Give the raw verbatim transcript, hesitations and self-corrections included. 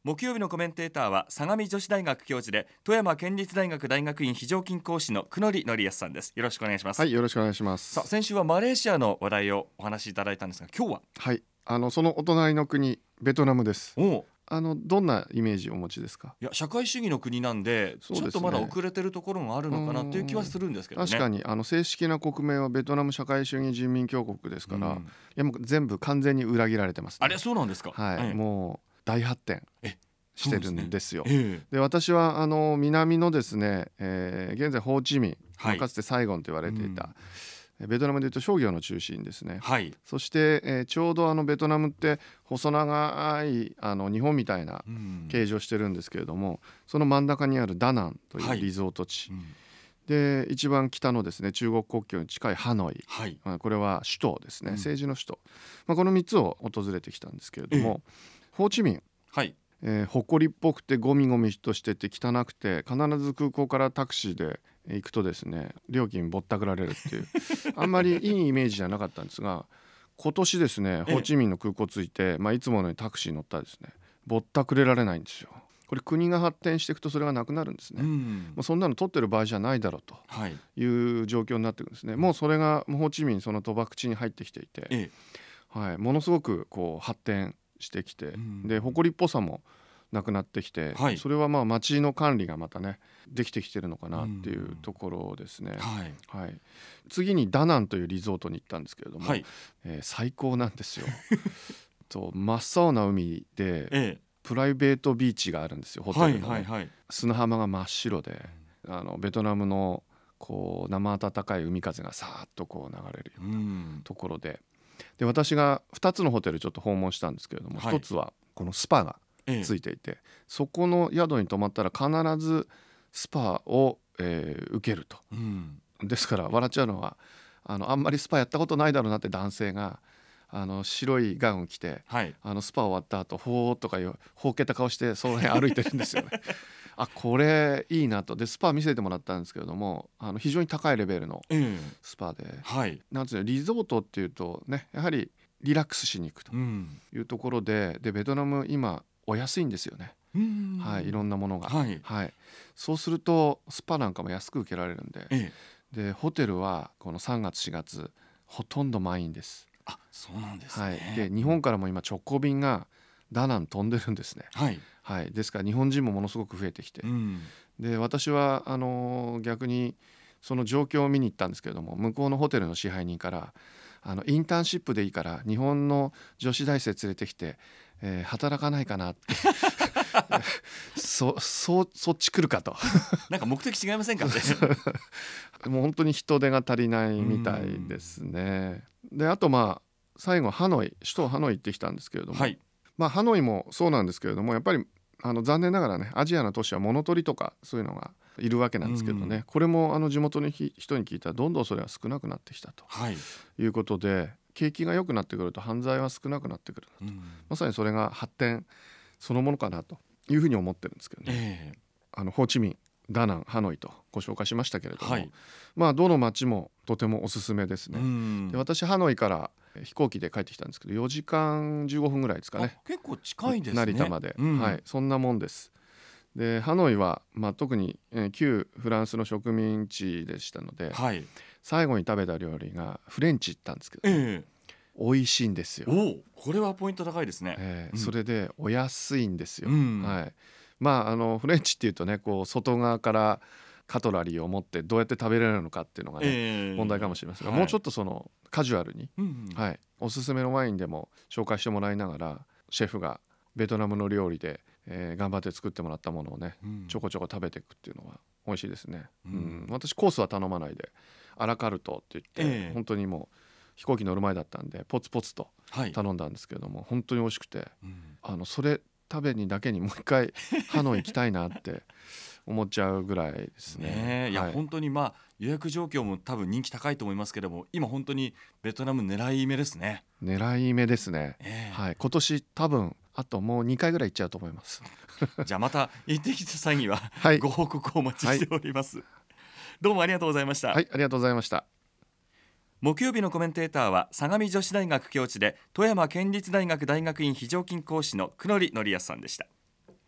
木曜日のコメンテーターは相模女子大学教授で富山県立大学大学院非常勤講師の久典則康さんです。よろしくお願いします。 はい、よろしくお願いします。 さあ、先週はマレーシアの話題をお話しいただいたんですが、今日ははい、あのそのお隣の国ベトナムです。 おあのどんなイメージをお持ちですか？ いや社会主義の国なんで、 そうですね、 ちょっとまだ遅れてるところがあるのかなという気はするんですけどね。 確かにあの正式な国名はベトナム社会主義人民共和国ですから、うん、いやもう全部完全に裏切られてます、ね、 あれそうなんですか？ はい、 ええ、 もう大発展してるんですよ。で、 ねええ、 私はあの南のですね、えー、現在ホーチミン、 はい、 かつてサイゴンと言われていた、うん、ベトナムでいうと商業の中心ですね、 はい、 そして、えー、ちょうどあのベトナムって細長いあの日本みたいな形状してるんですけれども、うん、その真ん中にあるダナンというリゾート地、はい、うん、で一番北のですね中国国境に近いハノイ、はい、まあ、これは首都ですね、うん、政治の首都、まあ、このみっつを訪れてきたんですけれども、ええ、ホーチミン、はい、えー、埃っぽくてゴミゴミとしてて汚くて、必ず空港からタクシーで行くとですね料金ぼったくられるっていうあんまりいいイメージじゃなかったんですが、今年ですねホーチミンの空港着いて、まあ、いつものようにタクシー乗ったらですねぼったくれられないんですよ。これ国が発展していくとそれがなくなるんですね、うん、もうそんなの取ってる場合じゃないだろうという状況になってくるんですね、はい、もうそれがホーチミンその賭博地に入ってきていて、ええ、はい、ものすごくこう発展してきて、うん、で埃っぽさもなくなってきて、はい、それはまあ町の管理がまたねできてきてるのかなっていうところですね、はいはい、次にダナンというリゾートに行ったんですけれども、はい、えー、最高なんですよと真っ青な海で、ええ、プライベートビーチがあるんですよホテルの、ね、はいはいはい、砂浜が真っ白で、あのベトナムのこう生暖かい海風がさーっとこう流れるようなところで、で私がふたつのホテルちょっと訪問したんですけれども、はい、ひとつはこのスパがついていて、ええ、そこの宿に泊まったら必ずスパを、えー、受けると、うん、ですから笑っちゃうのはあのあんまりスパやったことないだろうなって男性があの白いガウン着て、はい、あのスパ終わった後ほーとかいうほうけた顔してその辺歩いてるんですよねあ、これいいなと。でスパ見せてもらったんですけれども、あの非常に高いレベルのスパで、えーはい、なんつうのリゾートっていうとね、やはりリラックスしに行くというところで、うん、でベトナム今お安いんですよね、はい、いろんなものが、はいはい、そうするとスパなんかも安く受けられるんで、ええ、でホテルはこのさんがつしがつほとんど満員です。 あ、そうなんですね、 はい、で日本からも今直行便がダナン飛んでるんですね、はいはい、ですから日本人もものすごく増えてきて、うん、で私はあのー、逆にその状況を見に行ったんですけれども、向こうのホテルの支配人からあのインターンシップでいいから日本の女子大生連れてきて、えー、働かないかなってそ, そ, そっち来るかとなんか目的違いませんかねもう本当に人手が足りないみたいですね。であとまあ最後ハノイ、首都ハノイ行ってきたんですけれども、はい、まあ、ハノイもそうなんですけれども、やっぱりあの残念ながらねアジアの都市は物取りとかそういうのがいるわけなんですけどね、これもあの地元の人に聞いたらどんどんそれは少なくなってきたと、はい、いうことで、景気が良くなってくると犯罪は少なくなってくるなと、まさにそれが発展そのものかなというふうに思ってるんですけどね、えー、あのホーチミン、ダナン、ハノイとご紹介しましたけれども、はい、まあどの街もとてもおすすめですね。で私ハノイから飛行機で帰ってきたんですけどよじかんじゅうごふんぐらいですかね。 結構近いですね、 成田まで、 うん、 はい、そんなもんです。でハノイは、まあ、特に、えー、旧フランスの植民地でしたので、はい、最後に食べた料理がフレンチ行ったんですけど、ね、えー、美味しいんですよ。 お、これはポイント高いですね、 えーうん、 それでお安いんですよ、うん、はい、まあ、あのフレンチっていうとねこう外側からカトラリーを持ってどうやって食べられるのかっていうのがね、えー、問題かもしれませんが、はい、もうちょっとそのカジュアルに、うんうん、はい、おすすめのワインでも紹介してもらいながらシェフがベトナムの料理で、えー、頑張って作ってもらったものをね、うん、ちょこちょこ食べていくっていうのは美味しいですね、うんうん、私コースは頼まないでアラカルトって言って、えー、本当にもう飛行機乗る前だったんでポツポツと頼んだんですけれども、はい、本当に美味しくて、うん、あのそれ食べにだけにもう一回ハノイ行きたいなって思っちゃうぐらいですね。 ね、いや、はい、本当にまあ予約状況も多分人気高いと思いますけども、今本当にベトナム狙い目ですね。 狙い目ですね、えーはい、今年多分あともうにかいぐらい行っちゃうと思いますじゃあまた行ってきた際には、はい、ご報告をお待ちしております、はい、どうもありがとうございました。 はい、ありがとうございました。 木曜日のコメンテーターは相模女子大学教授で富山県立大学大学院非常勤講師の久典則康さんでした。